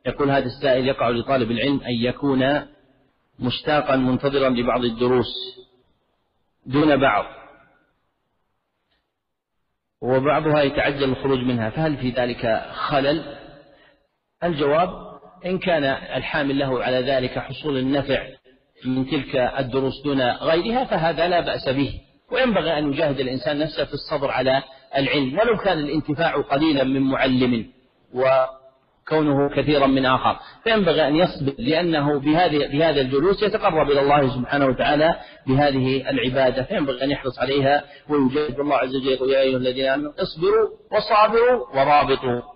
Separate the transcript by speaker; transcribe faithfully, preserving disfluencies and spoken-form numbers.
Speaker 1: يقول هذا السائل: يقع لطالب العلم أن يكون مشتاقا منتظرا لبعض الدروس دون بعض، وبعضها يتعجل الخروج منها، فهل في ذلك خلل؟ الجواب: إن كان الحامل له على ذلك حصول النفع من تلك الدروس دون غيرها فهذا لا بأس به، وينبغي أن يجاهد الإنسان نفسه في الصبر على العلم ولو كان الانتفاع قليلا من معلم وكونه كثيرا من آخر، فينبغي أن يصبر، لأنه بهذا الجلوس يتقرب إلى الله سبحانه وتعالى بهذه العبادة، فينبغي أن يحرص عليها ويجاهد الله عز وجل: يا أيها الذين آمنوا اصبروا وصابروا ورابطوا.